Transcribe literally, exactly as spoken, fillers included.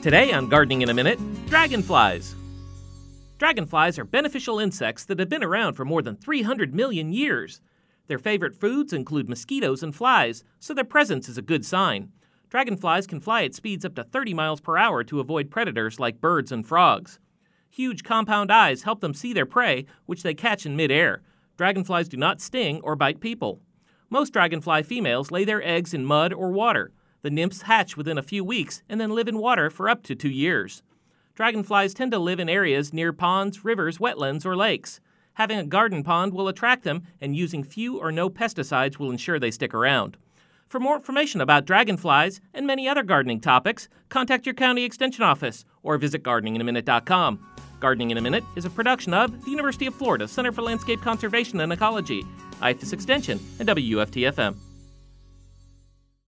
Today on Gardening in a Minute, dragonflies. Dragonflies are beneficial insects that have been around for more than three hundred million years. Their favorite foods include mosquitoes and flies, so their presence is a good sign. Dragonflies can fly at speeds up to thirty miles per hour to avoid predators like birds and frogs. Huge compound eyes help them see their prey, which they catch in midair. Dragonflies do not sting or bite people. Most dragonfly females lay their eggs in mud or water. The nymphs hatch within a few weeks and then live in water for up to two years. Dragonflies tend to live in areas near ponds, rivers, wetlands, or lakes. Having a garden pond will attract them, and using few or no pesticides will ensure they stick around. For more information about dragonflies and many other gardening topics, contact your county extension office or visit gardening in a minute dot com. Gardening in a Minute is a production of the University of Florida Center for Landscape Conservation and Ecology, I F A S Extension, and W U F T F M.